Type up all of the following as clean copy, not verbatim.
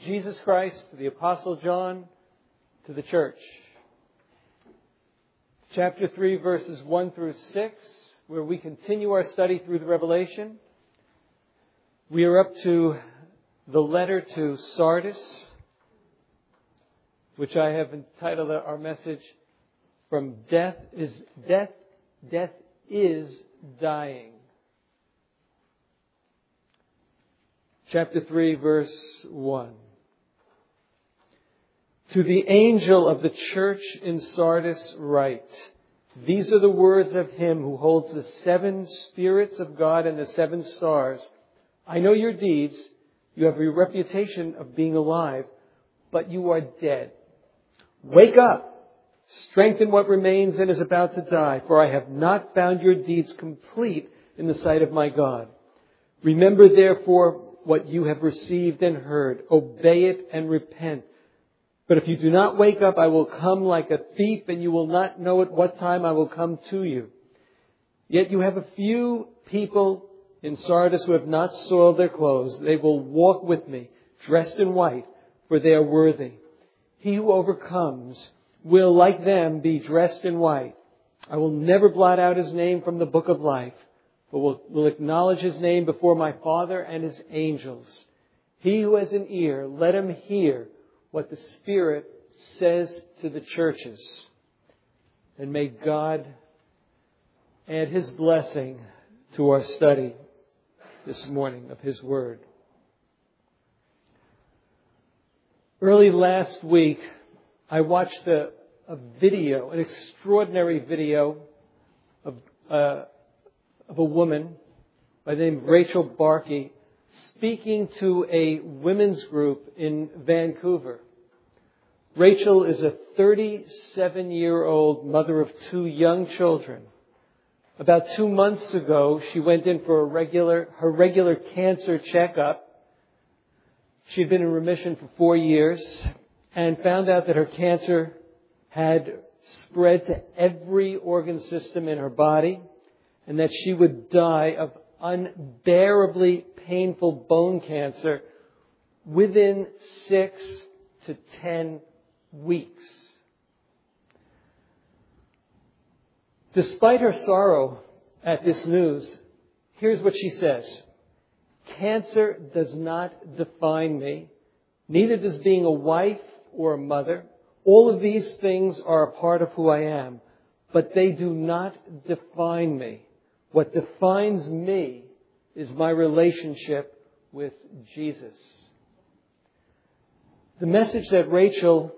Jesus Christ, to the Apostle John, to the church. Chapter 3, verses 1 through 6, where we continue our study through the Revelation. We are up to the letter to Sardis, which I have entitled our message, From Death is Dying. Chapter 3, verse 1. To the angel of the church in Sardis write, these are the words of him who holds the 7 spirits of God and the 7 stars. I know your deeds. You have a reputation of being alive, but you are dead. Wake up, strengthen what remains and is about to die, for I have not found your deeds complete in the sight of my God. Remember therefore what you have received and heard. Obey it and repent. But if you do not wake up, I will come like a thief, and you will not know at what time I will come to you. Yet you have a few people in Sardis who have not soiled their clothes. They will walk with me, dressed in white, for they are worthy. He who overcomes will, like them, be dressed in white. I will never blot out his name from the book of life, but will acknowledge his name before my Father and his angels. He who has an ear, let him hear what the Spirit says to the churches. And may God add His blessing to our study this morning of His Word. Early last week, I watched a video, an extraordinary video of a woman by the name of Rachel Barkey speaking to a women's group in Vancouver. Rachel is a 37-year-old mother of 2 young children. About 2 months ago, she went in for her regular cancer checkup. She had been in remission for 4 years and found out that her cancer had spread to every organ system in her body and that she would die of unbearably painful bone cancer within 6 to 10 weeks. Despite her sorrow at this news, here's what she says. Cancer does not define me, neither does being a wife or a mother. All of these things are a part of who I am, but they do not define me. What defines me is my relationship with Jesus. The message that Rachel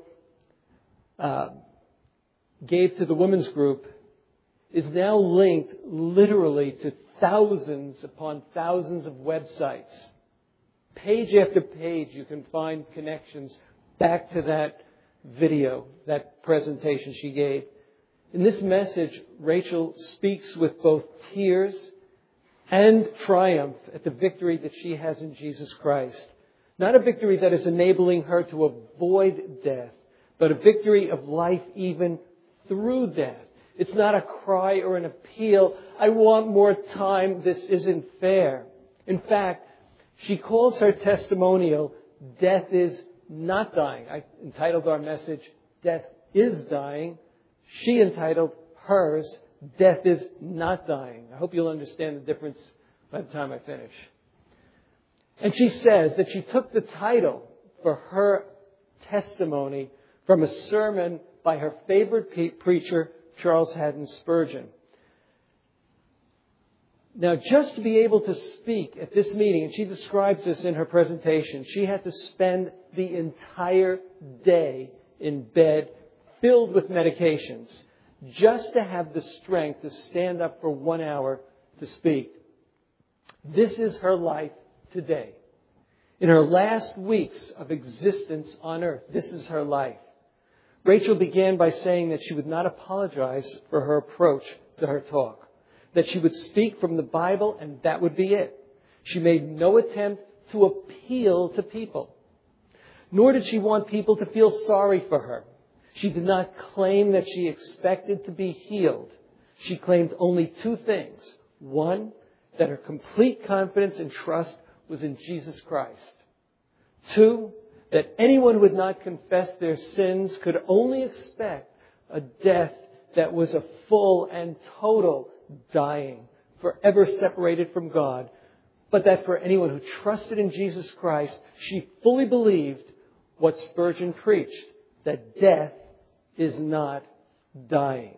gave to the women's group is now linked literally to thousands upon thousands of websites. Page after page you can find connections back to that video, that presentation she gave. In this message, Rachel speaks with both tears and triumph at the victory that she has in Jesus Christ. Not a victory that is enabling her to avoid death, but a victory of life even through death. It's not a cry or an appeal, I want more time, this isn't fair. In fact, she calls her testimonial, Death is Not Dying. I entitled our message, Death is Dying. She entitled hers, Death is Not Dying. I hope you'll understand the difference by the time I finish. And she says that she took the title for her testimony from a sermon by her favorite preacher, Charles Haddon Spurgeon. Now, just to be able to speak at this meeting, and she describes this in her presentation, she had to spend the entire day in bed filled with medications just to have the strength to stand up for 1 hour to speak. This is her life today. In her last weeks of existence on earth, this is her life. Rachel began by saying that she would not apologize for her approach to her talk, that she would speak from the Bible and that would be it. She made no attempt to appeal to people, nor did she want people to feel sorry for her. She did not claim that she expected to be healed. She claimed only 2 things. 1, that her complete confidence and trust was in Jesus Christ. 2, that anyone who would not confess their sins could only expect a death that was a full and total dying, forever separated from God, but that for anyone who trusted in Jesus Christ, she fully believed what Spurgeon preached, that death is not dying.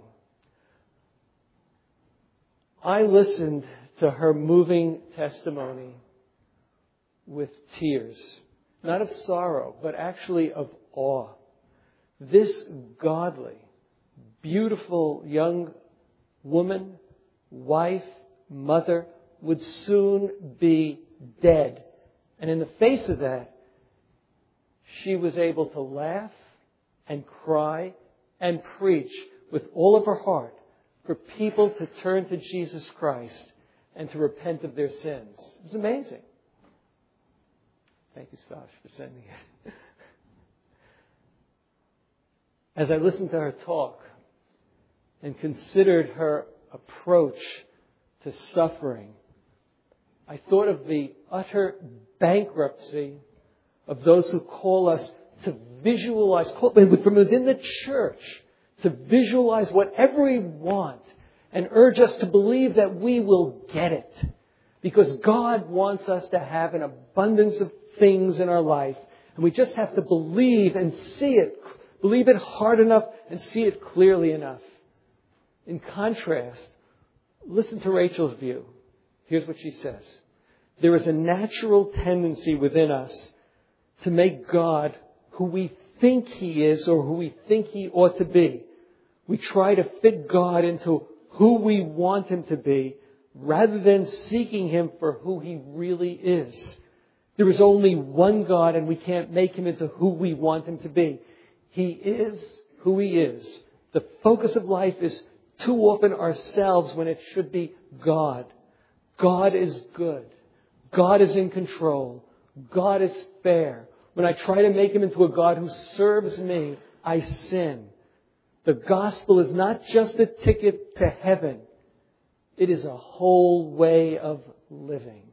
I listened to her moving testimony with tears, not of sorrow, but actually of awe. This godly, beautiful young woman, wife, mother, would soon be dead. And in the face of that, she was able to laugh and cry and preach with all of her heart for people to turn to Jesus Christ and to repent of their sins. It was amazing. Thank you, Stash, for sending it. As I listened to her talk and considered her approach to suffering, I thought of the utter bankruptcy of those who call us to visualize, from within the church, to visualize whatever we want and urge us to believe that we will get it. Because God wants us to have an abundance of things in our life. And we just have to believe and see it. Believe it hard enough and see it clearly enough. In contrast, listen to Rachel's view. Here's what she says. There is a natural tendency within us to make God who we think He is or who we think He ought to be. We try to fit God into who we want Him to be rather than seeking Him for who He really is. There is only one God and we can't make Him into who we want Him to be. He is who He is. The focus of life is too often ourselves when it should be God. God is good. God is in control. God is fair. When I try to make Him into a God who serves me, I sin. The gospel is not just a ticket to heaven. It is a whole way of living.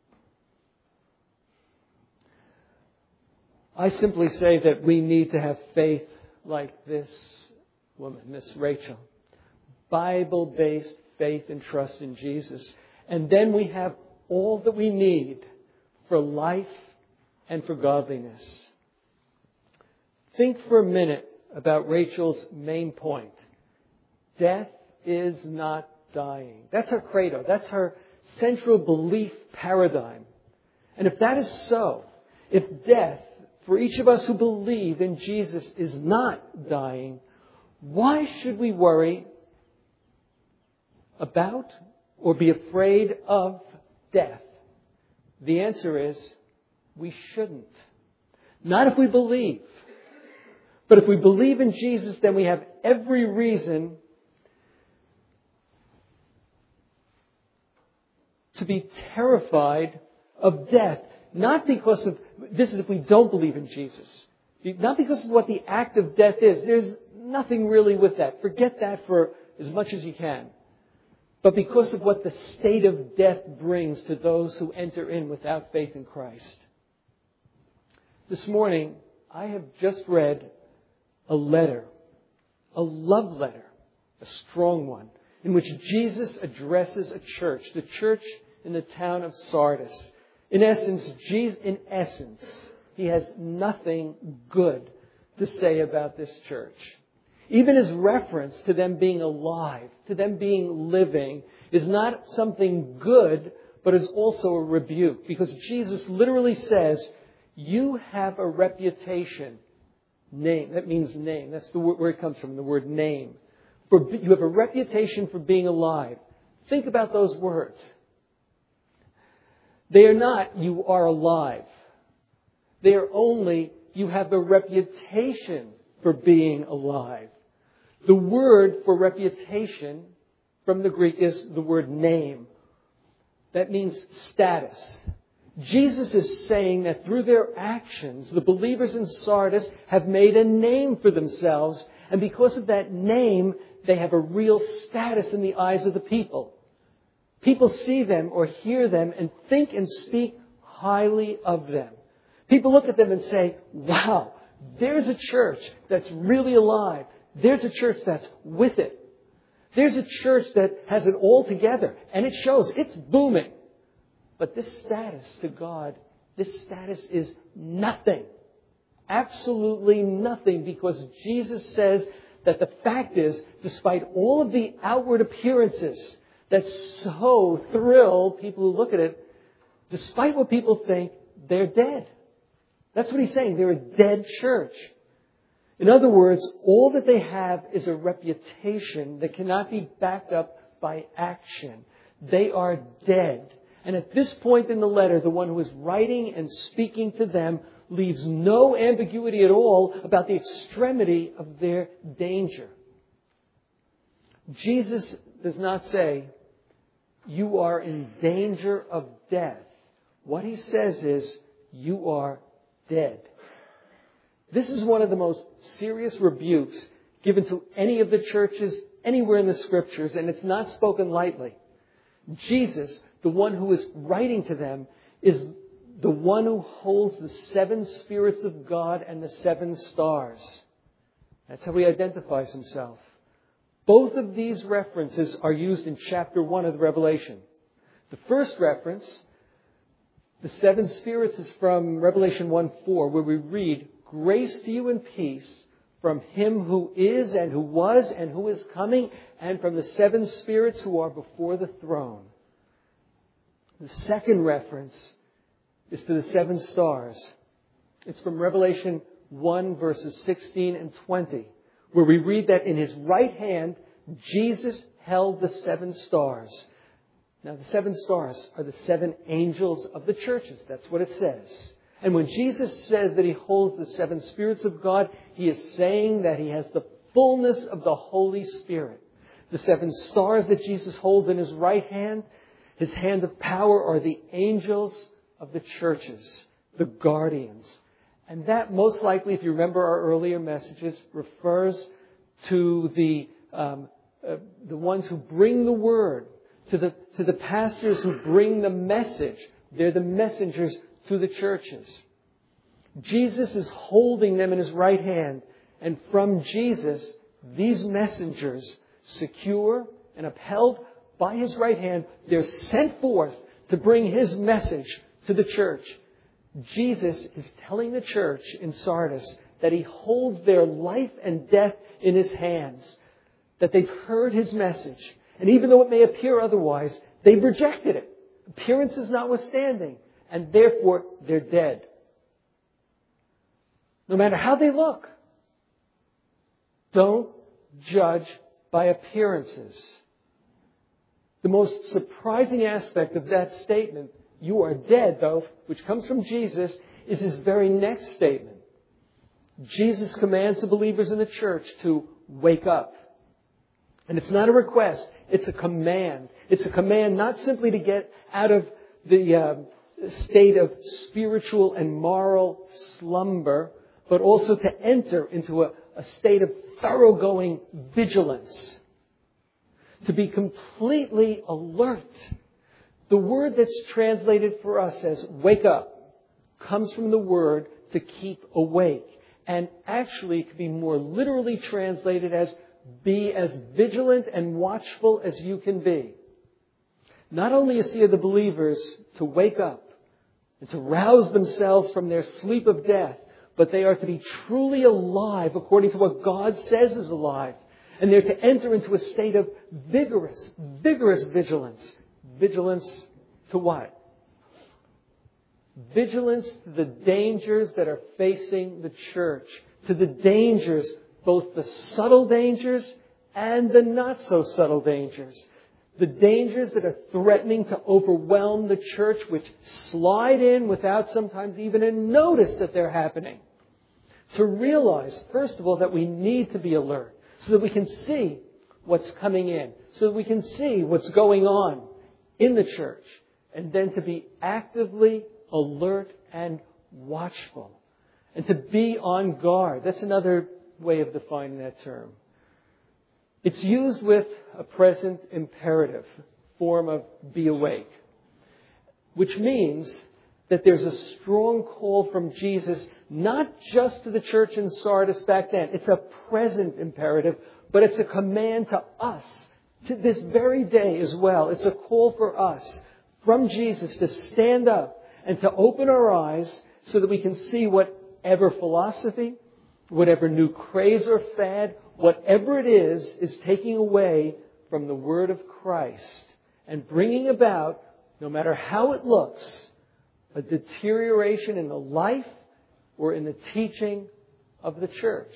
I simply say that we need to have faith like this woman, Miss Rachel. Bible-based faith and trust in Jesus. And then we have all that we need for life and for godliness. Think for a minute about Rachel's main point. Death is not dying. That's her credo. That's her central belief paradigm. And if that is so, if death, for each of us who believe in Jesus, is not dying, why should we worry about or be afraid of death? The answer is, we shouldn't. Not if we believe. But if we believe in Jesus, then we have every reason to be terrified of death. Not because of, this is if we don't believe in Jesus. Not because of what the act of death is. There's nothing really with that. Forget that for as much as you can. But because of what the state of death brings to those who enter in without faith in Christ. This morning, I have just read a letter, a love letter, a strong one, in which Jesus addresses a church, the church in the town of Sardis. In essence, He has nothing good to say about this church. Even His reference to them being alive, to them being living, is not something good, but is also a rebuke. Because Jesus literally says, you have a reputation. Name. That means name. That's where it comes from, the word name. You have a reputation for being alive. Think about those words. They are not, you are alive. They are only, you have a reputation for being alive. The word for reputation from the Greek is the word name. That means status. Jesus is saying that through their actions, the believers in Sardis have made a name for themselves. And because of that name, they have a real status in the eyes of the people. People see them or hear them and think and speak highly of them. People look at them and say, wow, there's a church that's really alive. There's a church that's with it. There's a church that has it all together. And it shows. It's booming. But this status to God, this status is nothing. Absolutely nothing. Because Jesus says that the fact is, despite all of the outward appearances that so thrill people who look at it, despite what people think, they're dead. That's what he's saying. They're a dead church. In other words, all that they have is a reputation that cannot be backed up by action. They are dead. And at this point in the letter, the one who is writing and speaking to them leaves no ambiguity at all about the extremity of their danger. Jesus does not say, you are in danger of death. What he says is, you are dead. This is one of the most serious rebukes given to any of the churches anywhere in the Scriptures, and it's not spoken lightly. Jesus, the one who is writing to them, is the one who holds the 7 spirits of God and the 7 stars. That's how he identifies himself. Both of these references are used in chapter 1 of the Revelation. The first reference, the 7 spirits, is from Revelation 1:4, where we read, grace to you and peace from him who is and who was and who is coming, and from the 7 spirits who are before the throne. The second reference is to the 7 stars. It's from Revelation 1 verses 16 and 20, where we read that in his right hand, Jesus held the 7 stars. Now, the 7 stars are the 7 angels of the churches. That's what it says. And when Jesus says that he holds the 7 spirits of God, he is saying that he has the fullness of the Holy Spirit. The 7 stars that Jesus holds in his right hand, his hand of power, are the angels of the churches, the guardians. And that most likely, if you remember our earlier messages, refers to the ones who bring the word, to the pastors who bring the message. They're the messengers to the churches. Jesus is holding them in his right hand, and from Jesus, these messengers, secure and upheld by his right hand, they're sent forth to bring his message to the church. Jesus is telling the church in Sardis that he holds their life and death in his hands, that they've heard his message, and even though it may appear otherwise, they've rejected it, appearances notwithstanding, and therefore they're dead. No matter how they look, don't judge by appearances. The most surprising aspect of that statement, you are dead, though, which comes from Jesus, is his very next statement. Jesus commands the believers in the church to wake up. And it's not a request, it's a command. It's a command not simply to get out of the state of spiritual and moral slumber, but also to enter into a state of thoroughgoing vigilance. To be completely alert. The word that's translated for us as wake up comes from the word to keep awake. And actually could be more literally translated as be as vigilant and watchful as you can be. Not only is he of the believers to wake up and to rouse themselves from their sleep of death, but they are to be truly alive according to what God says is alive. And they're to enter into a state of vigorous vigilance. Vigilance to what? Vigilance to the dangers that are facing the church. To the dangers, both the subtle dangers and the not so subtle dangers. The dangers that are threatening to overwhelm the church, which slide in without sometimes even a notice that they're happening. To realize, first of all, that we need to be alert so that we can see what's coming in, so that we can see what's going on in the church, and then to be actively alert and watchful, and to be on guard. That's another way of defining that term. It's used with a present imperative form of be awake, which means that there's a strong call from Jesus, not just to the church in Sardis back then. It's a present imperative, but it's a command to us, to this very day as well. It's a call for us from Jesus to stand up and to open our eyes so that we can see whatever philosophy, whatever new craze or fad, whatever it is taking away from the Word of Christ and bringing about, no matter how it looks, a deterioration in the life or in the teaching of the church.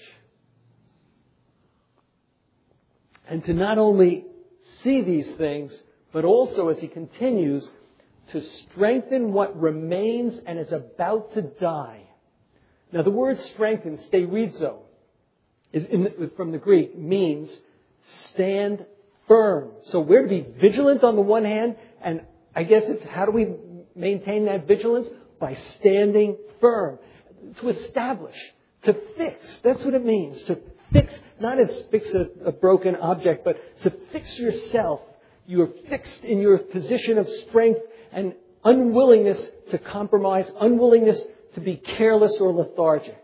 And to not only see these things, but also, as he continues, to strengthen what remains and is about to die. Now, the word strengthen, sterizo, from the Greek, means stand firm. So we're to be vigilant on the one hand, and I guess it's how do we maintain that vigilance? By standing firm. To establish, to fix. That's what it means. To fix, not as fix a broken object, but to fix yourself. You are fixed in your position of strength and unwillingness to compromise, unwillingness to be careless or lethargic.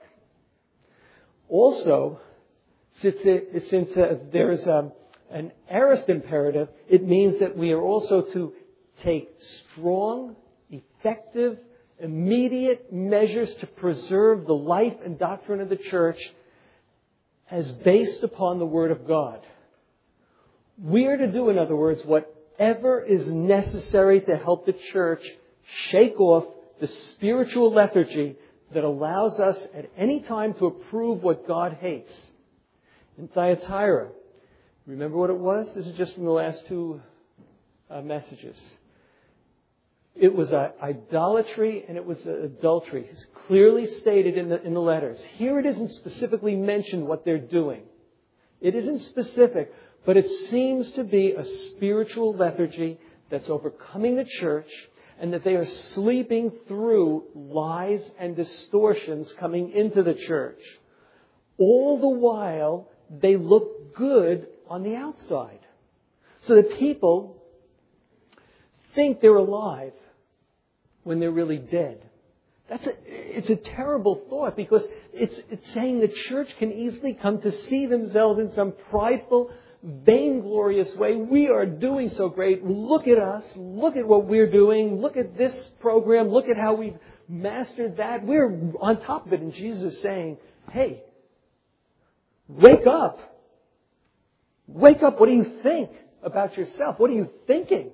Also, since there's an aorist imperative, it means that we are also to take strong, effective, immediate measures to preserve the life and doctrine of the church as based upon the Word of God. We are to do, in other words, whatever is necessary to help the church shake off the spiritual lethargy that allows us at any time to approve what God hates. In Thyatira, remember what it was? This is just from the last two messages. It was idolatry and it was adultery. It's clearly stated in the letters. Here it isn't specifically mentioned what they're doing. It isn't specific, but it seems to be a spiritual lethargy that's overcoming the church, and that they are sleeping through lies and distortions coming into the church. All the while, they look good on the outside. So that people think they're alive when they're really dead. It's a terrible thought, because it's saying the church can easily come to see themselves in some prideful, vainglorious way. We are doing so great. Look at us. Look at what we're doing. Look at this program. Look at how we've mastered that. We're on top of it. And Jesus is saying, hey, wake up. Wake up. What do you think about yourself? What are you thinking?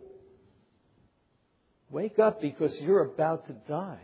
Wake up, because you're about to die.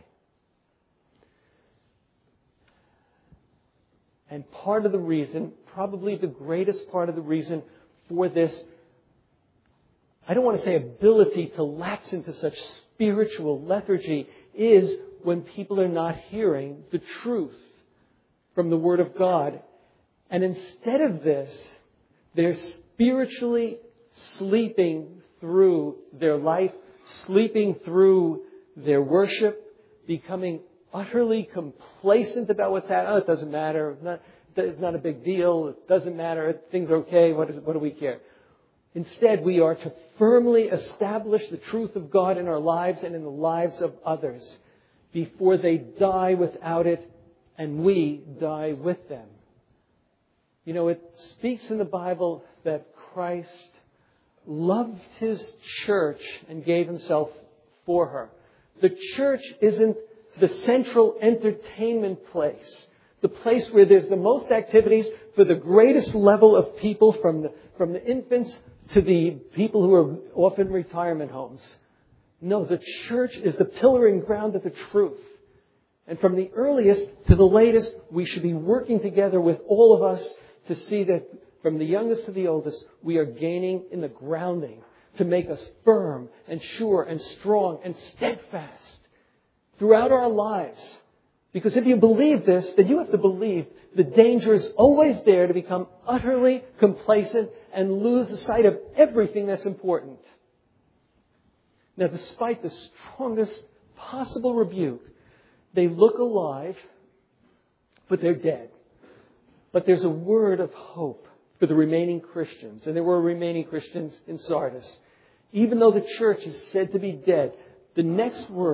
And part of the reason, probably the greatest part of the reason for this, I don't want to say ability to lapse into such spiritual lethargy, is when people are not hearing the truth from the Word of God. And instead of this, they're spiritually sleeping through their life, sleeping through their worship, becoming utterly complacent about what's happening. Oh, it doesn't matter. It's not a big deal. It doesn't matter. Things are okay. What do we care? Instead, we are to firmly establish the truth of God in our lives and in the lives of others before they die without it and we die with them. You know, it speaks in the Bible that Christ loved His church and gave Himself for her. The church isn't the central entertainment place, the place where there's the most activities for the greatest level of people, from the infants to the people who are off in retirement homes. No, the church is the pillar and ground of the truth. And from the earliest to the latest, we should be working together with all of us to see that from the youngest to the oldest, we are gaining in the grounding to make us firm and sure and strong and steadfast throughout our lives. Because if you believe this, then you have to believe the danger is always there to become utterly complacent and lose the sight of everything that's important. Now, despite the strongest possible rebuke, they look alive, but they're dead. But there's a word of hope for the remaining Christians. And there were remaining Christians in Sardis. Even though the church is said to be dead, the next words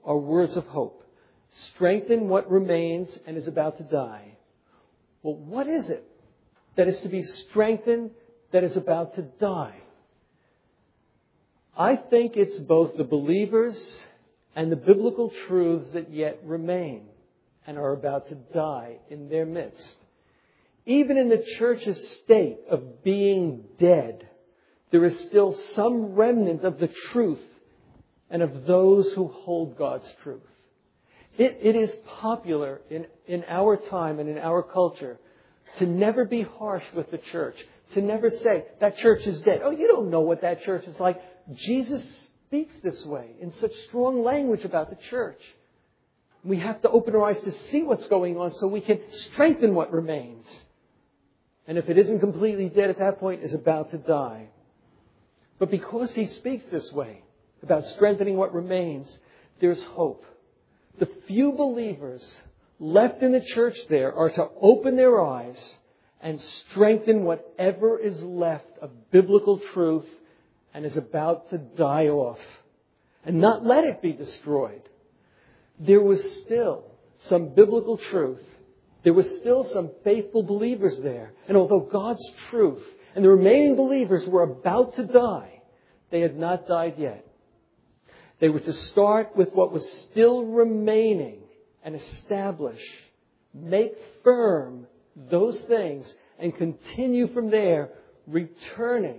are words of hope. Strengthen what remains and is about to die. Well, what is it that is to be strengthened that is about to die? I think it's both the believers and the biblical truths that yet remain and are about to die in their midst. Even in the church's state of being dead, there is still some remnant of the truth and of those who hold God's truth. It is popular in our time and in our culture to never be harsh with the church, to never say, that church is dead. Oh, you don't know what that church is like. Jesus speaks this way in such strong language about the church. We have to open our eyes to see what's going on so we can strengthen what remains. And if it isn't completely dead at that point, is about to die. But because he speaks this way about strengthening what remains, there's hope. The few believers left in the church there are to open their eyes and strengthen whatever is left of biblical truth and is about to die off, and not let it be destroyed. There was still some biblical truth. There was still some faithful believers there. And although God's truth and the remaining believers were about to die, they had not died yet. They were to start with what was still remaining and establish, make firm those things, and continue from there, returning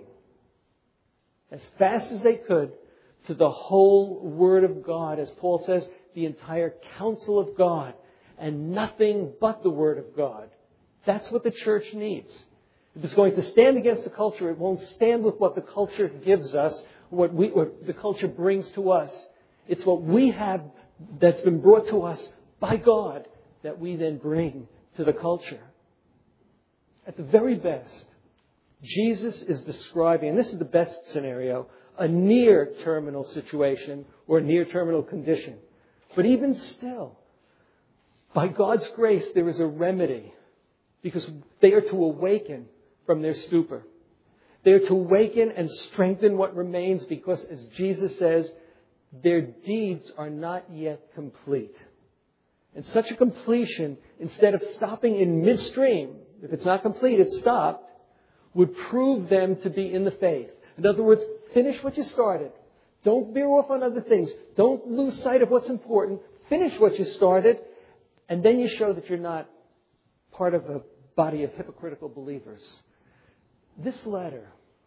as fast as they could to the whole Word of God. As Paul says, the entire counsel of God and nothing but the Word of God. That's what the church needs. If it's going to stand against the culture, it won't stand with what the culture gives us, what the culture brings to us. It's what we have that's been brought to us by God that we then bring to the culture. At the very best, Jesus is describing, and this is the best scenario, a near-terminal situation or a near-terminal condition. But even still, by God's grace, there is a remedy because they are to awaken from their stupor. They are to awaken and strengthen what remains because, as Jesus says, their deeds are not yet complete. And such a completion, instead of stopping in midstream, if it's not complete, it's stopped, would prove them to be in the faith. In other words, finish what you started. Don't veer off on other things. Don't lose sight of what's important. Finish what you started, and then you show that you're not part of a body of hypocritical believers. This letter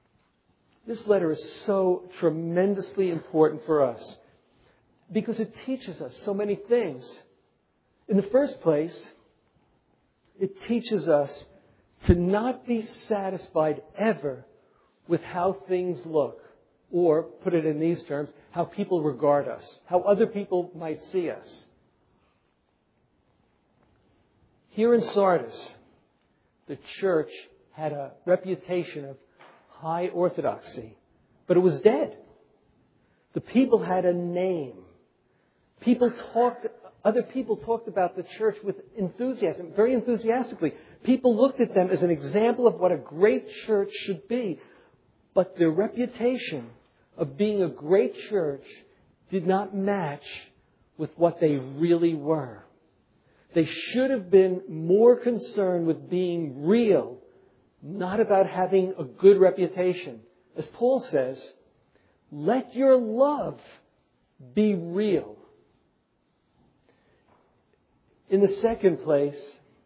is so tremendously important for us because it teaches us so many things. In the first place, it teaches us to not be satisfied ever with how things look, or, put it in these terms, how people regard us, how other people might see us. Here in Sardis, the church had a reputation of high orthodoxy, but it was dead. The people had a name. Other people talked about the church with enthusiasm, very enthusiastically. People looked at them as an example of what a great church should be. But their reputation of being a great church did not match with what they really were. They should have been more concerned with being real, not about having a good reputation. As Paul says, let your love be real. In the second place,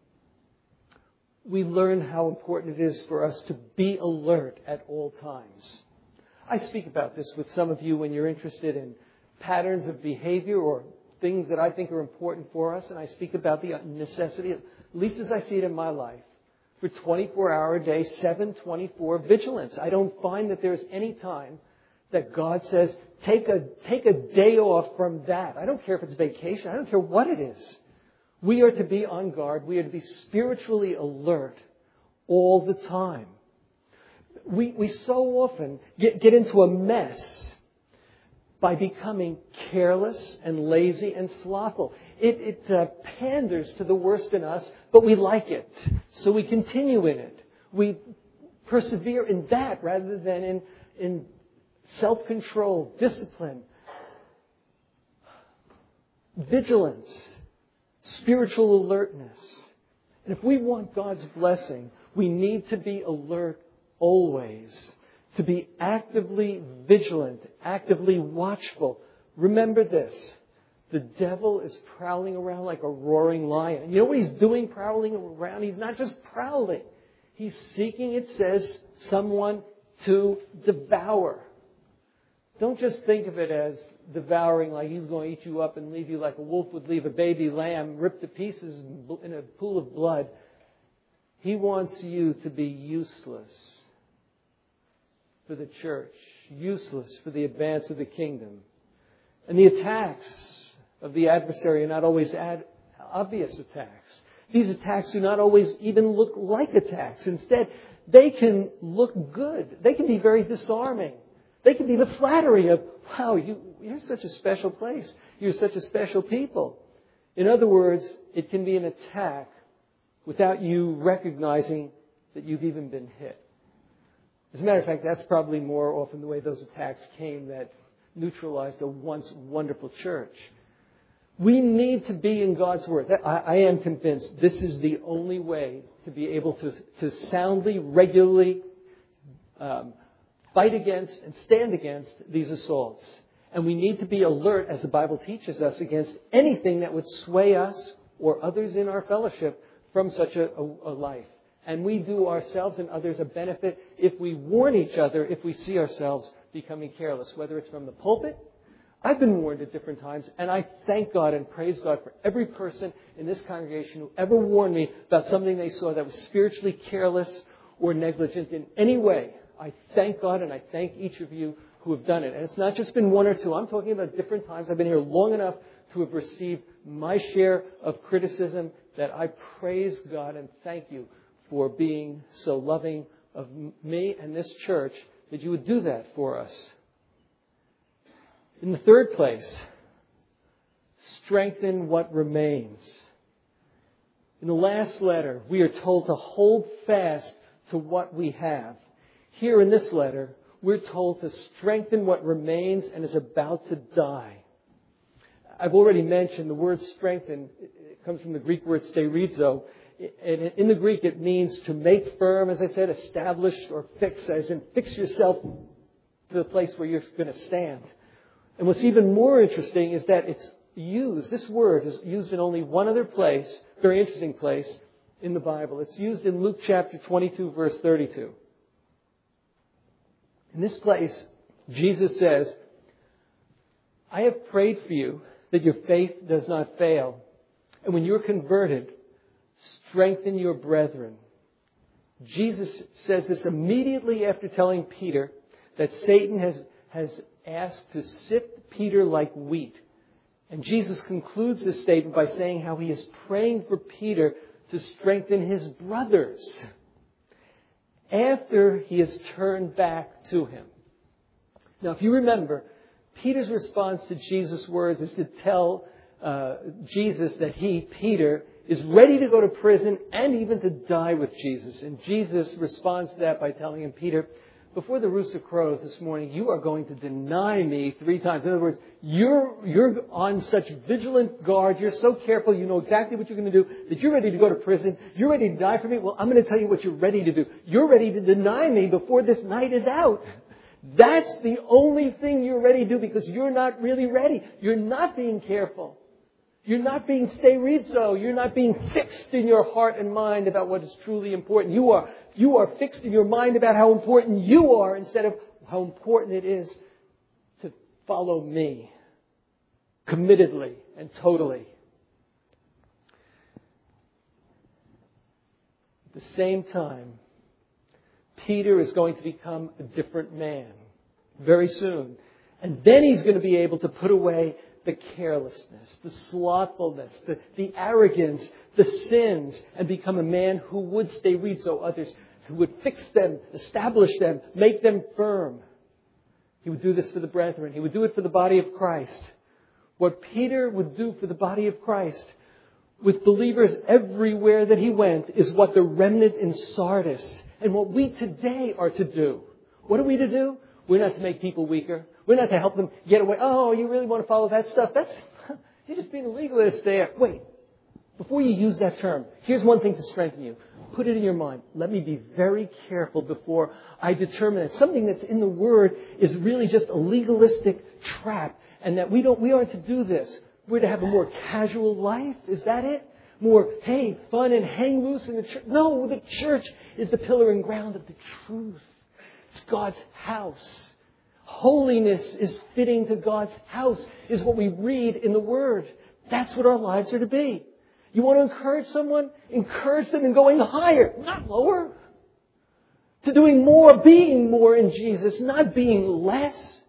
we learn how important it is for us to be alert at all times. I speak about this with some of you when you're interested in patterns of behavior or things that I think are important for us, and I speak about the necessity, at least as I see it in my life, for 24-hour a day, 7/24 vigilance. I don't find that there's any time that God says, take a day off from that. I don't care if it's vacation. I don't care what it is. We are to be on guard. We are to be spiritually alert all the time. We so often get into a mess by becoming careless and lazy and slothful. It panders to the worst in us, but we like it. So we continue in it. We persevere in that rather than in self-control, discipline. vigilance, spiritual alertness. And if we want God's blessing, we need to be alert always, to be actively vigilant, actively watchful. Remember this, the devil is prowling around like a roaring lion. You know what he's doing prowling around? He's not just prowling. He's seeking, it says, someone to devour. Don't just think of it as devouring like he's going to eat you up and leave you like a wolf would leave a baby lamb ripped to pieces in a pool of blood. He wants you to be useless for the church, useless for the advance of the kingdom. And the attacks of the adversary are not always obvious attacks. These attacks do not always even look like attacks. Instead, they can look good. They can be very disarming. They can be the flattery of, wow, you're such a special place. You're such a special people. In other words, it can be an attack without you recognizing that you've even been hit. As a matter of fact, that's probably more often the way those attacks came that neutralized a once wonderful church. We need to be in God's Word. I am convinced this is the only way to be able to soundly, regularly fight against and stand against these assaults. And we need to be alert, as the Bible teaches us, against anything that would sway us or others in our fellowship from such a life. And we do ourselves and others a benefit if we warn each other if we see ourselves becoming careless, whether it's from the pulpit. I've been warned at different times, and I thank God and praise God for every person in this congregation who ever warned me about something they saw that was spiritually careless or negligent in any way. I thank God and I thank each of you who have done it. And it's not just been one or two. I'm talking about different times. I've been here long enough to have received my share of criticism that I praise God and thank you for being so loving of me and this church that you would do that for us. In the third place, strengthen what remains. In the last letter, we are told to hold fast to what we have. Here in this letter, we're told to strengthen what remains and is about to die. I've already mentioned the word strengthen. It comes from the Greek word sterizo. And in the Greek, it means to make firm, as I said, establish or fix, as in fix yourself to the place where you're going to stand. And what's even more interesting is that this word is used in only one other place, very interesting place in the Bible. It's used in Luke chapter 22, verse 32. In this place, Jesus says, I have prayed for you that your faith does not fail. And when you're converted, strengthen your brethren. Jesus says this immediately after telling Peter that Satan has asked to sift Peter like wheat. And Jesus concludes this statement by saying how he is praying for Peter to strengthen his brothers after he has turned back to him. Now, if you remember, Peter's response to Jesus' words is to tell Jesus that he, Peter, is ready to go to prison and even to die with Jesus. And Jesus responds to that by telling him, Peter, before the rooster crows this morning, you are going to deny me 3 times. In other words, you're on such vigilant guard. You're so careful. You know exactly what you're going to do, that you're ready to go to prison. You're ready to die for me. Well, I'm going to tell you what you're ready to do. You're ready to deny me before this night is out. That's the only thing you're ready to do because you're not really ready. You're not being careful. You're not being sterizo. You're not being fixed in your heart and mind about what is truly important. You are fixed in your mind about how important you are instead of how important it is to follow me committedly and totally. At the same time, Peter is going to become a different man very soon. And then he's going to be able to put away the carelessness, the slothfulness, the arrogance, the sins, and become a man who would sterizo others, who would fix them, establish them, make them firm. He would do this for the brethren. He would do it for the body of Christ. What Peter would do for the body of Christ with believers everywhere that he went is what the remnant in Sardis and what we today are to do. What are we to do? We're not to make people weaker. We're not to help them get away. Oh, you really want to follow that stuff? You're just being a legalist there. Wait. Before you use that term, here's one thing to strengthen you. Put it in your mind. Let me be very careful before I determine that something that's in the Word is really just a legalistic trap and that we aren't to do this. We're to have a more casual life. Is that it? More, hey, fun and hang loose in the church. No, the church is the pillar and ground of the truth. It's God's house. Holiness is fitting to God's house, is what we read in the Word. That's what our lives are to be. You want to encourage someone? Encourage them in going higher, not lower. To doing more, being more in Jesus, not being less.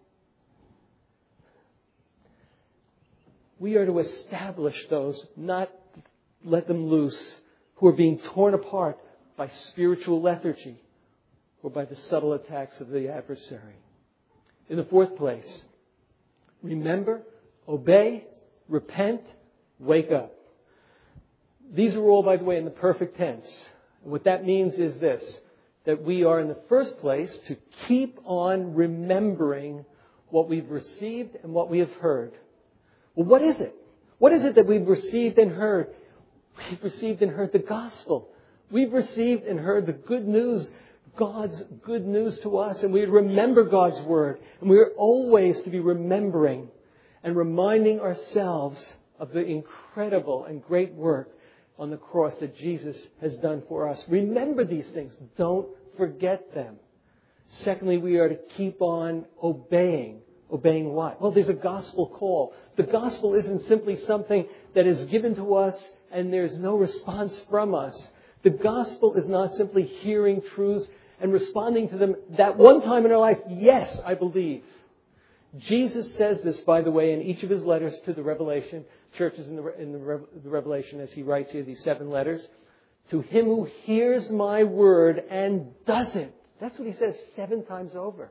We are to establish those, not let them loose, who are being torn apart by spiritual lethargy or by the subtle attacks of the adversary. In the fourth place, remember, obey, repent, wake up. These are all, by the way, in the perfect tense. And what that means is this, that we are in the first place to keep on remembering what we've received and what we have heard. Well, what is it? What is it that we've received and heard? We've received and heard the gospel. We've received and heard the good news, God's good news to us, and we remember God's word. And we are always to be remembering and reminding ourselves of the incredible and great work on the cross that Jesus has done for us. Remember these things. Don't forget them. Secondly, we are to keep on obeying. Obeying what? Well, there's a gospel call. The gospel isn't simply something that is given to us and there's no response from us. The gospel is not simply hearing truths and responding to them that one time in our life. Yes, I believe. Jesus says this, by the way, in each of his letters to the Revelation, churches in the Revelation, as he writes here, these 7 letters. To him who hears my word and does it. That's what he says 7 times over.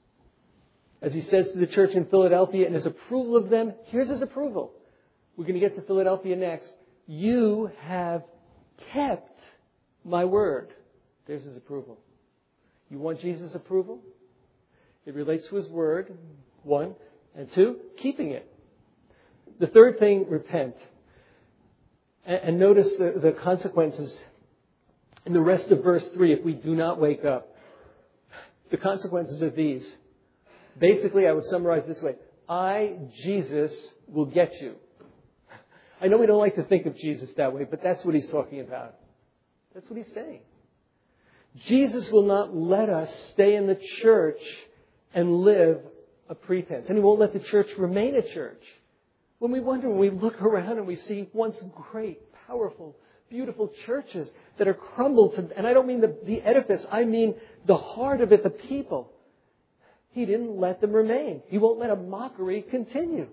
As he says to the church in Philadelphia in his approval of them, here's his approval. We're going to get to Philadelphia next. You have kept my word. There's his approval. You want Jesus' approval? It relates to his word, 1. And 2, keeping it. The third thing, repent. And notice the consequences in the rest of verse 3 if we do not wake up. The consequences are these. Basically, I would summarize this way. I, Jesus, will get you. I know we don't like to think of Jesus that way, but that's what he's talking about. That's what he's saying. Jesus will not let us stay in the church and live a pretense. And he won't let the church remain a church. When we look around and we see once great, powerful, beautiful churches that are crumbled to, and I don't mean the edifice, I mean the heart of it, the people. He didn't let them remain. He won't let a mockery continue.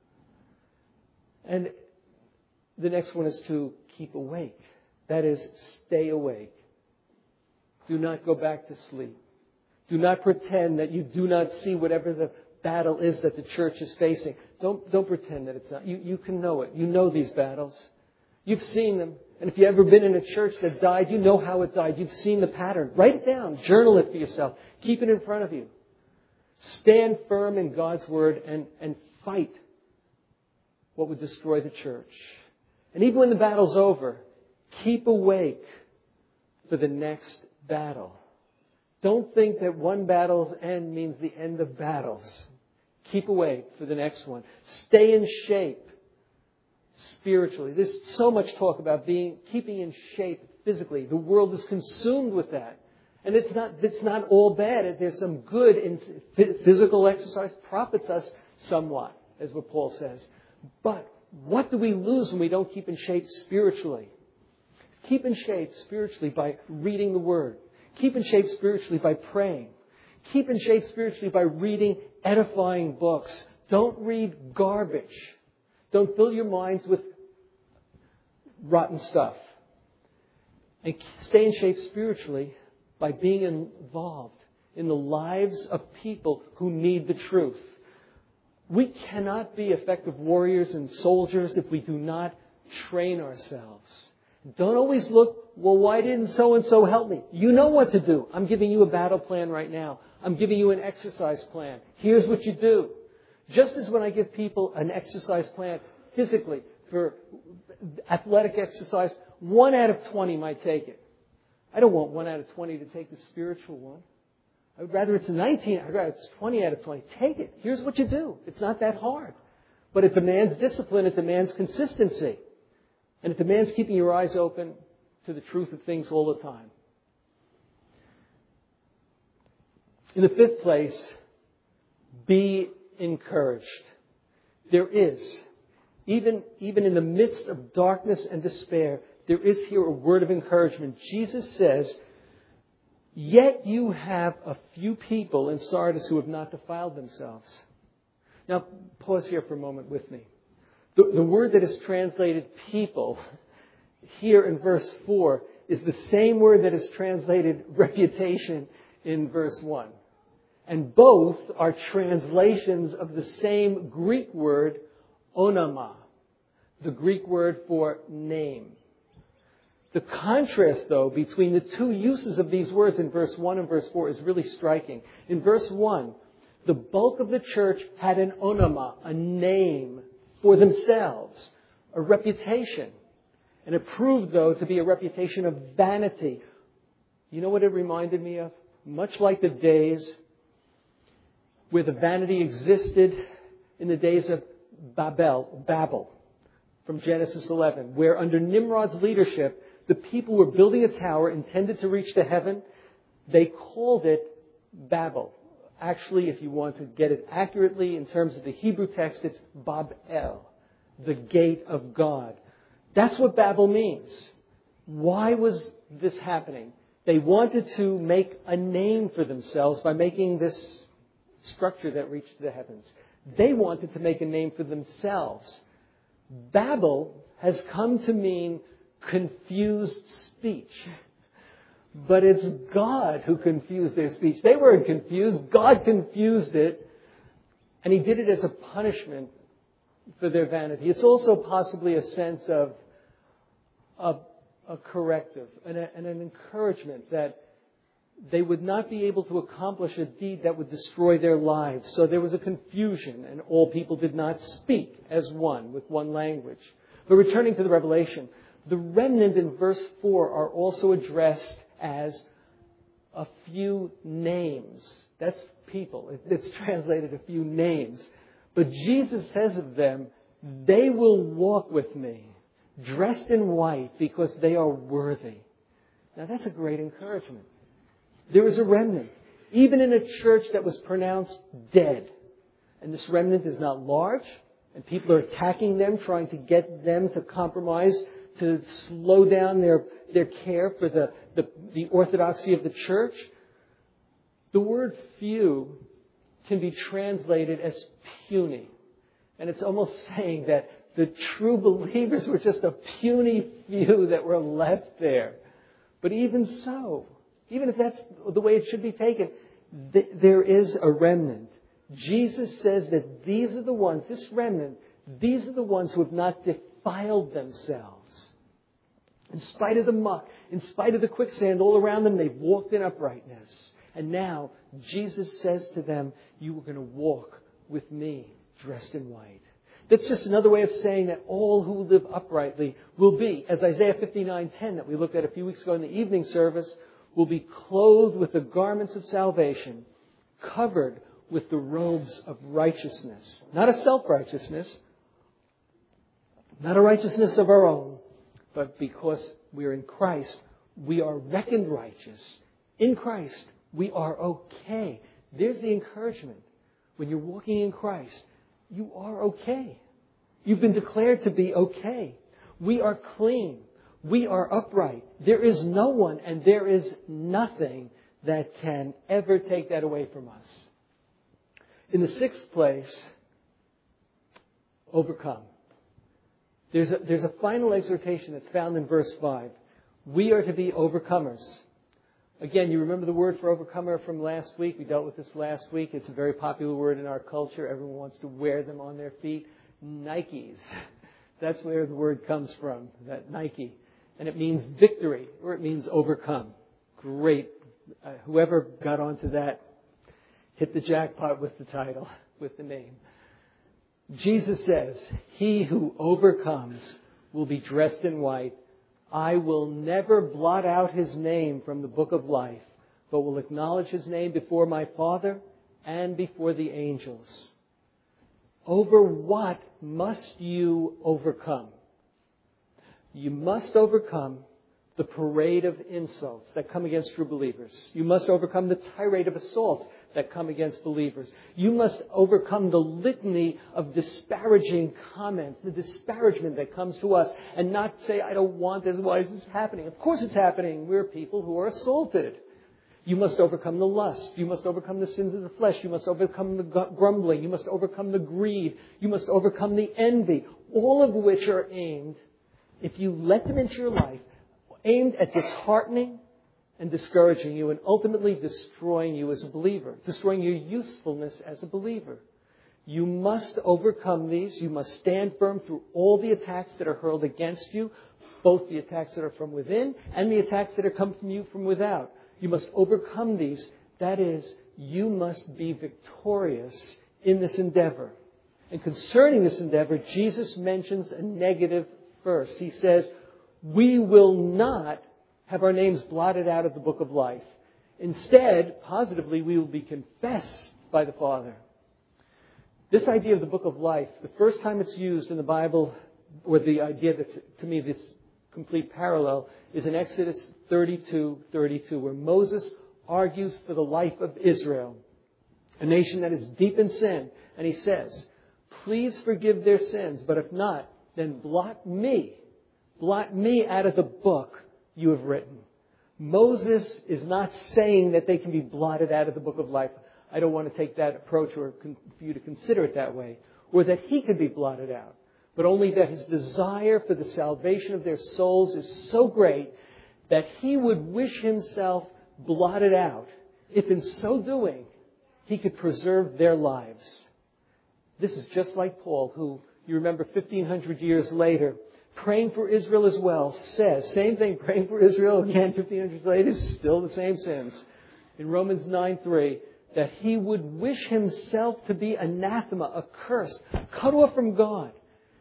And the next one is to keep awake. That is, stay awake. Do not go back to sleep. Do not pretend that you do not see whatever the battle is that the church is facing. Don't pretend that it's not. You can know it. You know these battles. You've seen them. And if you've ever been in a church that died, you know how it died. You've seen the pattern. Write it down. Journal it for yourself. Keep it in front of you. Stand firm in God's word and fight what would destroy the church. And even when the battle's over, keep awake for the next battle. Don't think that one battle's end means the end of battles. Keep awake for the next one. Stay in shape spiritually. There's so much talk about keeping in shape physically. The world is consumed with that. And it's not all bad. There's some good in physical exercise. Profits us somewhat, as what Paul says. But what do we lose when we don't keep in shape spiritually? Keep in shape spiritually by reading the Word. Keep in shape spiritually by praying. Keep in shape spiritually by reading edifying books. Don't read garbage. Don't fill your minds with rotten stuff. And stay in shape spiritually by being involved in the lives of people who need the truth. We cannot be effective warriors and soldiers if we do not train ourselves. Don't always look, well, why didn't so-and-so help me? You know what to do. I'm giving you a battle plan right now. I'm giving you an exercise plan. Here's what you do. Just as when I give people an exercise plan, physically, for athletic exercise, 1 out of 20 might take it. I don't want 1 out of 20 to take the spiritual one. I would rather it's a 19, I'd rather it's 20 out of 20. Take it. Here's what you do. It's not that hard. But it demands discipline. It demands consistency. And it demands keeping your eyes open to the truth of things all the time. In the fifth place, be encouraged. There is, even in the midst of darkness and despair, there is here a word of encouragement. Jesus says, yet you have a few people in Sardis who have not defiled themselves. Now, pause here for a moment with me. The word that is translated people here in verse 4 is the same word that is translated reputation in verse 1. And both are translations of the same Greek word, onoma, the Greek word for name. The contrast, though, between the two uses of these words in verse 1 and verse 4 is really striking. In verse 1, the bulk of the church had an onoma, a name for themselves, a reputation. And it proved, though, to be a reputation of vanity. You know what it reminded me of? Much like the days where the vanity existed in the days of Babel, from Genesis 11, where under Nimrod's leadership, the people were building a tower intended to reach to heaven. They called it Babel. Actually, if you want to get it accurately in terms of the Hebrew text, it's Babel, the gate of God. That's what Babel means. Why was this happening? They wanted to make a name for themselves by making this structure that reached to the heavens. They wanted to make a name for themselves. Babel has come to mean confused speech. But it's God who confused their speech. They weren't confused. God confused it. And He did it as a punishment for their vanity. It's also possibly a sense of a corrective and an encouragement that they would not be able to accomplish a deed that would destroy their lives. So there was a confusion, and all people did not speak as one, with one language. But returning to the Revelation, the remnant in verse 4 are also addressed as a few names. That's people. It's translated a few names. But Jesus says of them, they will walk with me, dressed in white, because they are worthy. Now that's a great encouragement. There is a remnant, even in a church that was pronounced dead. And this remnant is not large, and people are attacking them, trying to get them to compromise, to slow down their care for the orthodoxy of the church. The word few can be translated as puny. And it's almost saying that the true believers were just a puny few that were left there. But even so, even if that's the way it should be taken, there is a remnant. Jesus says that these are the ones, this remnant, these are the ones who have not defiled themselves. In spite of the muck, in spite of the quicksand all around them, they've walked in uprightness. And now Jesus says to them, you are going to walk with me dressed in white. That's just another way of saying that all who live uprightly will be, as Isaiah 59:10 that we looked at a few weeks ago in the evening service, will be clothed with the garments of salvation, covered with the robes of righteousness. Not a self-righteousness, not a righteousness of our own, but because we are in Christ, we are reckoned righteous. In Christ, we are okay. There's the encouragement. When you're walking in Christ, you are okay. You've been declared to be okay. We are clean. We are upright. There is no one and there is nothing that can ever take that away from us. In the sixth place, overcome. There's a final exhortation that's found in verse 5. We are to be overcomers. Again, you remember the word for overcomer from last week? We dealt with this last week. It's a very popular word in our culture. Everyone wants to wear them on their feet. Nikes. That's where the word comes from, that Nike. And it means victory, or it means overcome. Great. Whoever got onto that hit the jackpot with the title, with the name. Jesus says, he who overcomes will be dressed in white. I will never blot out his name from the book of life, but will acknowledge his name before my Father and before the angels. Over what must you overcome? You must overcome the parade of insults that come against true believers. You must overcome the tirade of assaults that come against believers. You must overcome the litany of disparaging comments, the disparagement that comes to us, and not say, I don't want this, why is this happening? Of course it's happening. We're people who are assaulted. You must overcome the lust. You must overcome the sins of the flesh. You must overcome the grumbling. You must overcome the greed. You must overcome the envy. All of which are aimed, if you let them into your life, aimed at disheartening and discouraging you and ultimately destroying you as a believer, destroying your usefulness as a believer. You must overcome these. You must stand firm through all the attacks that are hurled against you, both the attacks that are from within and the attacks that are come from you from without. You must overcome these. That is, you must be victorious in this endeavor. And concerning this endeavor, Jesus mentions a negative verse. He says, we will not have our names blotted out of the book of life. Instead, positively, we will be confessed by the Father. This idea of the book of life, the first time it's used in the Bible, or the idea that's, to me, this complete parallel, is in Exodus 32:32, where Moses argues for the life of Israel, a nation that is deep in sin. And he says, please forgive their sins, but if not, then blot me out of the book you have written. Moses is not saying that they can be blotted out of the book of life. I don't want to take that approach or for you to consider it that way. Or that he could be blotted out. But only that his desire for the salvation of their souls is so great that he would wish himself blotted out if in so doing he could preserve their lives. This is just like Paul, who, you remember 1,500 years later, praying for Israel as well, says, same thing, praying for Israel again 1,500 years later, still the same sins. In Romans 9:3, that he would wish himself to be anathema, accursed, cut off from God,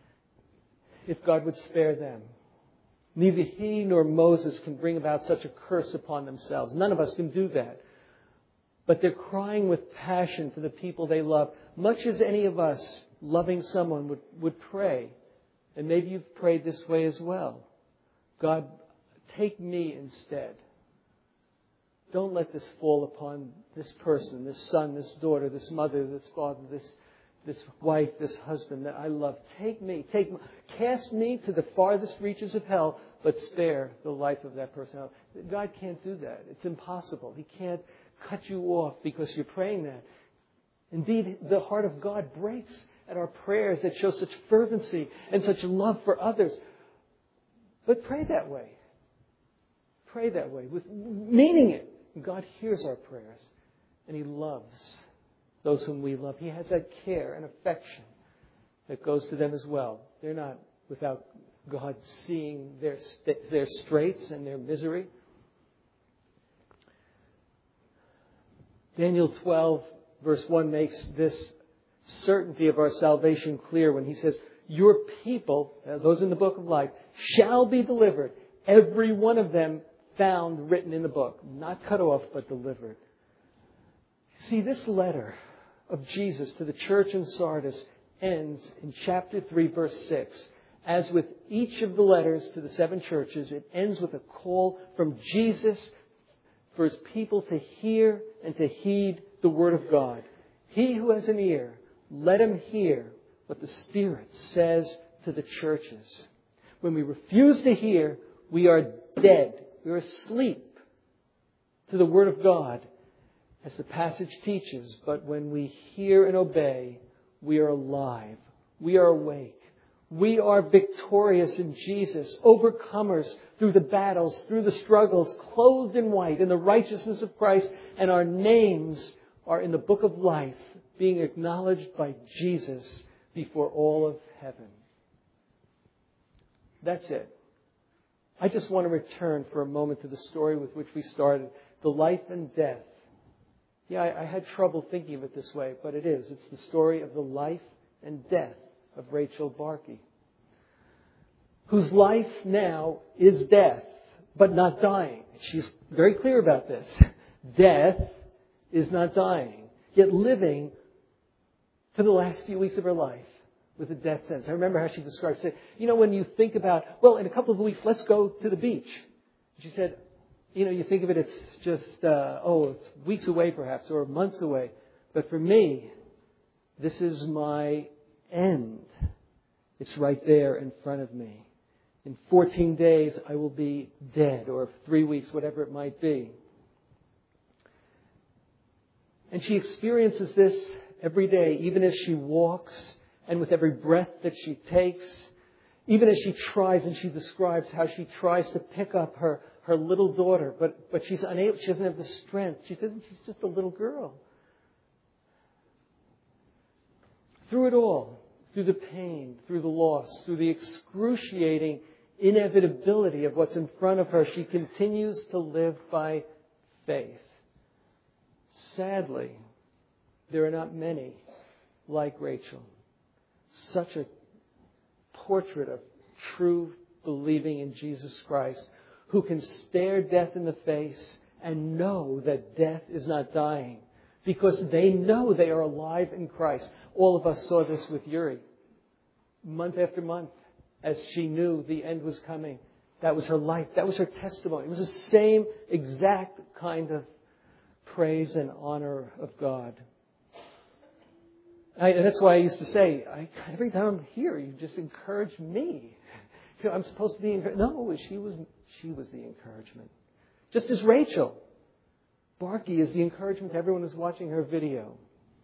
if God would spare them. Neither he nor Moses can bring about such a curse upon themselves. None of us can do that. But they're crying with passion for the people they love, much as any of us loving someone would pray. And maybe you've prayed this way as well. God, take me instead. Don't let this fall upon this person, this son, this daughter, this mother, this father, this wife, this husband that I love. Take me. Cast me to the farthest reaches of hell, but spare the life of that person. God can't do that. It's impossible. He can't cut you off because you're praying that. Indeed, the heart of God breaks at our prayers that show such fervency and such love for others. But pray that way. Pray that way, with meaning it. God hears our prayers, and He loves those whom we love. He has that care and affection that goes to them as well. They're not without God seeing their straits and their misery. Daniel 12, verse 1 makes this certainty of our salvation clear when he says, your people, those in the book of life, shall be delivered, every one of them found written in the book. Not cut off, but delivered. See, this letter of Jesus to the church in Sardis ends in chapter 3, verse 6. As with each of the letters to the 7 churches, it ends with a call from Jesus for His people to hear and to heed the Word of God. He who has an ear, let him hear what the Spirit says to the churches. When we refuse to hear, we are dead. We are asleep to the Word of God, as the passage teaches. But when we hear and obey, we are alive. We are awake. We are victorious in Jesus, overcomers through the battles, through the struggles, clothed in white in the righteousness of Christ, and our names are in the book of life, being acknowledged by Jesus before all of heaven. That's it. I just want to return for a moment to the story with which we started, the life and death. Yeah, I had trouble thinking of it this way, but it is. It's the story of the life and death of Rachel Barkey, whose life now is death, but not dying. She's very clear about this. Death is not dying, yet living for the last few weeks of her life with a death sentence. I remember how she described it. When you think about, in a couple of weeks, let's go to the beach. She said, you think of it, it's just, it's weeks away perhaps, or months away. But for me, this is my end. It's right there in front of me. In 14 days, I will be dead, or 3 weeks, whatever it might be. And she experiences this every day, even as she walks and with every breath that she takes, even as she tries, and she describes how she tries to pick up her little daughter, but she's unable, she doesn't have the strength. She says she's just a little girl. Through it all, through the pain, through the loss, through the excruciating inevitability of what's in front of her, she continues to live by faith. Sadly, there are not many like Rachel. Such a portrait of true believing in Jesus Christ, who can stare death in the face and know that death is not dying, because they know they are alive in Christ. All of us saw this with Yuri. Month after month, as she knew the end was coming. That was her life. That was her testimony. It was the same exact kind of praise and honor of God. And that's why I used to say, every time I'm here, you just encourage me. I'm supposed to be encouraged. No, she was the encouragement. Just as Rachel. Barkey is the encouragement to everyone who's watching her video.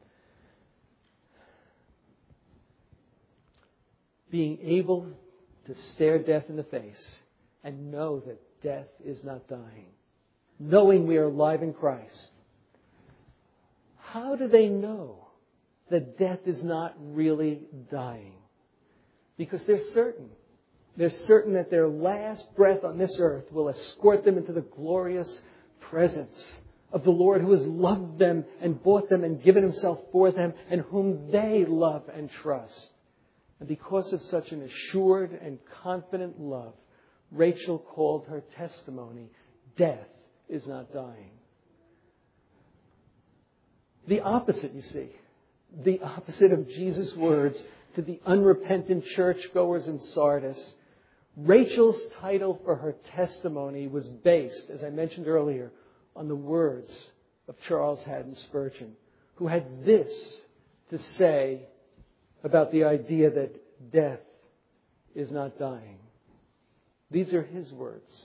Being able to stare death in the face and know that death is not dying. Knowing we are alive in Christ. How do they know that death is not really dying? Because they're certain. They're certain that their last breath on this earth will escort them into the glorious presence of the Lord, who has loved them and bought them and given Himself for them, and whom they love and trust. And because of such an assured and confident love, Rachel called her testimony, "Death is not dying." The opposite, you see. The opposite of Jesus' words to the unrepentant churchgoers in Sardis. Rachel's title for her testimony was based, as I mentioned earlier, on the words of Charles Haddon Spurgeon, who had this to say about the idea that death is not dying. These are his words.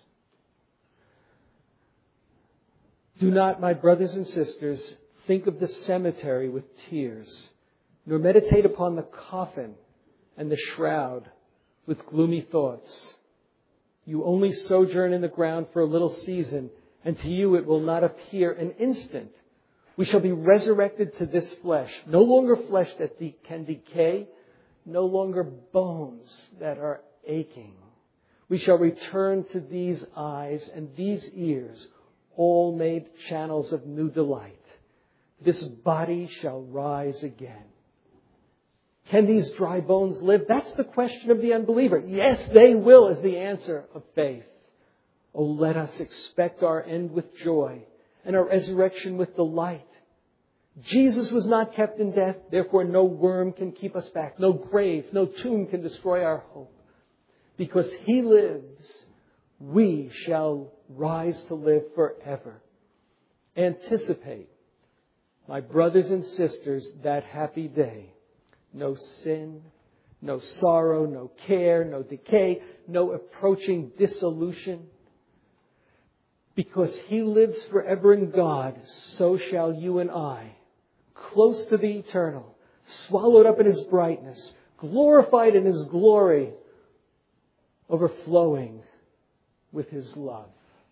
"Do not, my brothers and sisters, think of the cemetery with tears, nor meditate upon the coffin and the shroud with gloomy thoughts. You only sojourn in the ground for a little season, and to you it will not appear an instant. We shall be resurrected to this flesh, no longer flesh that can decay, no longer bones that are aching. We shall return to these eyes and these ears, all made channels of new delight. This body shall rise again." Can these dry bones live? That's the question of the unbeliever. Yes, they will, is the answer of faith. Oh, let us expect our end with joy and our resurrection with delight. Jesus was not kept in death, therefore no worm can keep us back. No grave, no tomb can destroy our hope. Because He lives, we shall rise to live forever. Anticipate, my brothers and sisters, that happy day. No sin, no sorrow, no care, no decay, no approaching dissolution. Because He lives forever in God, so shall you and I, close to the eternal, swallowed up in His brightness, glorified in His glory, overflowing with His love.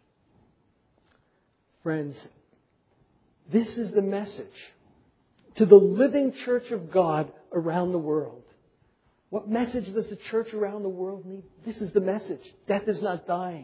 Friends, this is the message to the living church of God around the world. What message does the church around the world need? This is the message. Death is not dying.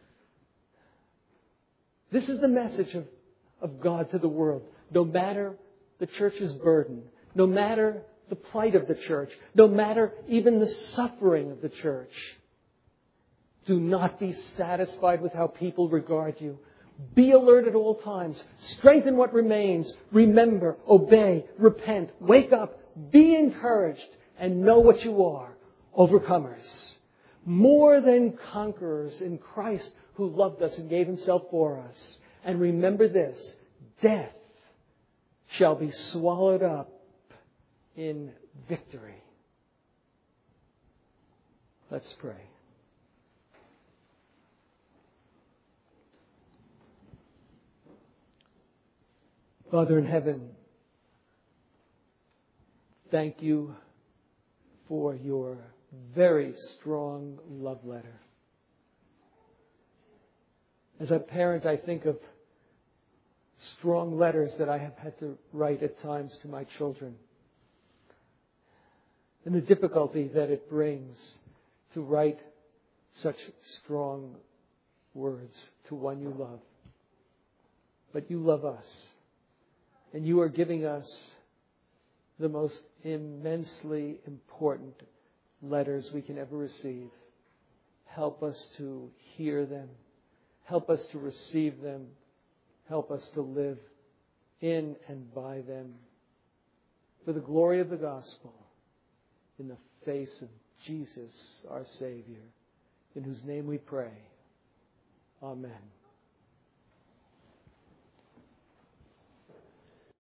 This is the message of God to the world. No matter the church's burden, no matter the plight of the church, no matter even the suffering of the church. Do not be satisfied with how people regard you. Be alert at all times. Strengthen what remains. Remember, obey, repent, wake up, be encouraged, and know what you are, overcomers. More than conquerors in Christ who loved us and gave himself for us. And remember this, death shall be swallowed up in victory. Let's pray. Father in heaven, thank you for your very strong love letter. As a parent, I think of strong letters that I have had to write at times to my children, and the difficulty that it brings to write such strong words to one you love. But you love us, and you are giving us the most immensely important letters we can ever receive. Help us to hear them. Help us to receive them. Help us to live in and by them for the glory of the gospel, in the face of Jesus, our Savior, in whose name we pray. Amen.